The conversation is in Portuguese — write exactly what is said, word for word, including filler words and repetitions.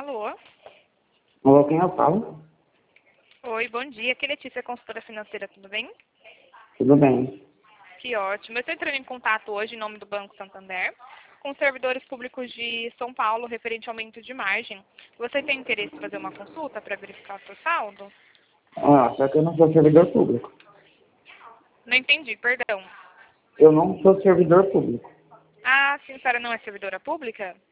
Alô? Alô, quem eu falo? Oi, bom dia. Aqui é Letícia, consultora financeira, tudo bem? Tudo bem. Que ótimo. Eu estou entrando em contato hoje em nome do Banco Santander com os servidores públicos de São Paulo referente ao aumento de margem. Você tem interesse em fazer uma consulta para verificar o seu saldo? Ah, só que eu não sou servidor público. Não entendi, perdão. Eu não sou servidor público. Ah, sim, a senhora não é servidora pública?